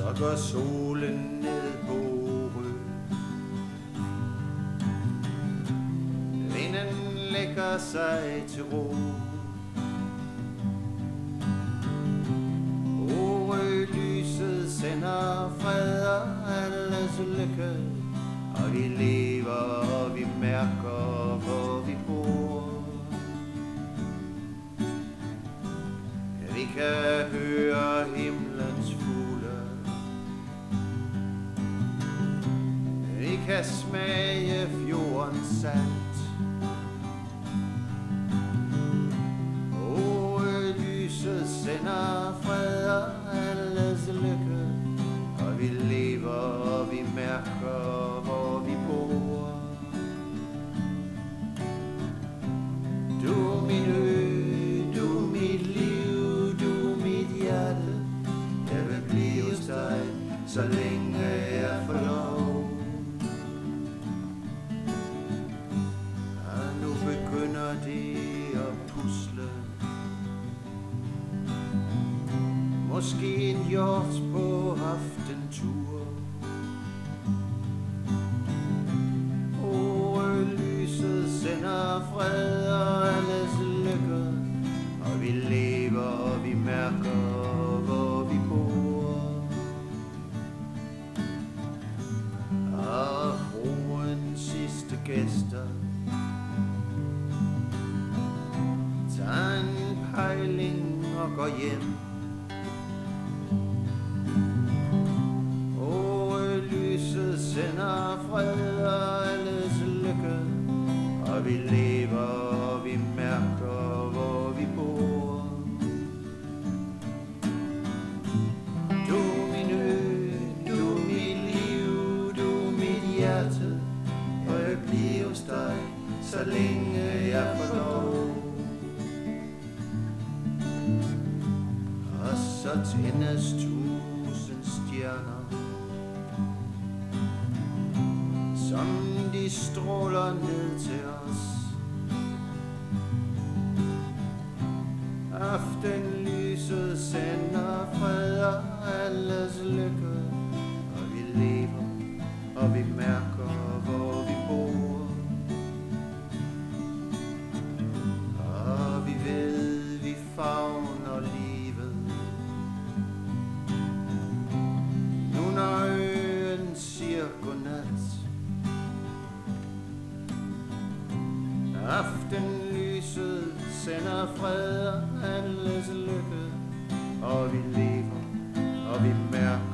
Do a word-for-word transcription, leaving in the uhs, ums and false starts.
så går solen ned på Orø. Vinden lægger sig til ro. Orø-lyset sender fred og alles lykke, og vi lever, og vi mærker, hvor vi bor. Vi kan høre himlens fugle, vi kan smage fjordens salt. Orø-lyset sender fred og alles lykke, og vi lever, og vi mærker, hvor vi bor. Du min ø, du mit liv, du mit hjerte. Jeg vil blive hos dig, så længe jeg får lov. Og nu begynder det at pusle. Måske en hjort på aftentur. Orø-lyset sender fred og alles lykke, og vi lever, og vi mærker, hvor vi bor. Og broens sidste gæster tager en pejling og går hjem. Orø-lyset sender fred og alles lykke, og vi lever, og vi mærker, hvor vi bor. Du min ø, du mit liv, du mit hjerte, og jeg bliver hos dig, så længe jeg får lov. Og så tændes tusind stjerner, som de stråler ned til os. Aftenlyset sender fred og alles lykke, og vi lever, og vi mærker, hvor vi bor. Og vi ved, vi favner livet. Nu når øen siger godnat. Aftenlyset sender fred og alles lykke, og vi lever, og vi mærker,